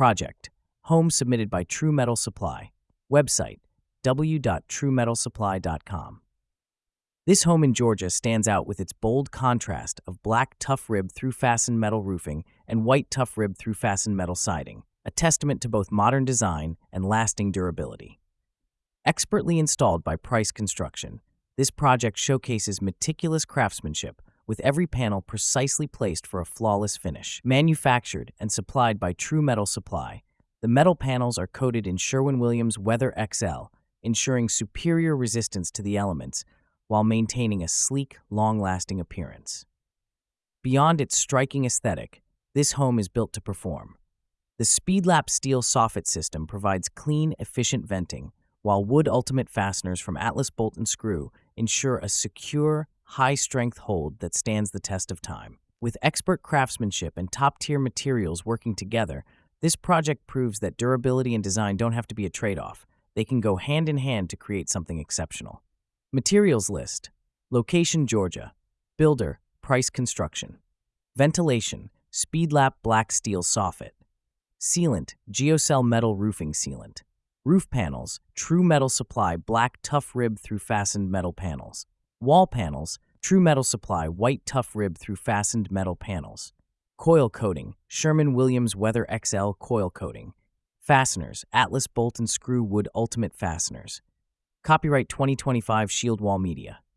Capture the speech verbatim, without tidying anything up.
Project. Home submitted by True Metal Supply. Website w w w dot true metal supply dot com. This home in Georgia stands out with its bold contrast of black tough rib through fastened metal roofing and white tough rib through fastened metal siding, a testament to both modern design and lasting durability. Expertly installed by Price Construction, this project showcases meticulous craftsmanship with every panel precisely placed for a flawless finish. Manufactured and supplied by True Metal Supply, the metal panels are coated in Sherwin-Williams Weather X L, ensuring superior resistance to the elements while maintaining a sleek, long-lasting appearance. Beyond its striking aesthetic, this home is built to perform. The Speedlap steel soffit system provides clean, efficient venting, while Wood Ultimate fasteners from Atlas Bolt and Screw ensure a secure, high-strength hold that stands the test of time. With expert craftsmanship and top-tier materials working together, this project proves that durability and design don't have to be a trade-off. They can go hand-in-hand to create something exceptional. Materials list. Location, Georgia. Builder, Price Construction. Ventilation, Speedlap black steel soffit. Sealant, Geocell metal roofing sealant. Roof panels, True Metal Supply black tough rib through fastened metal panels. Wall panels, True Metal Supply white tough rib through fastened metal panels. Coil coating, Sherwin-Williams Weather X L coil coating. Fasteners, Atlas Bolt and Screw Wood Ultimate fasteners. Copyright twenty twenty-five Shield Wall Media.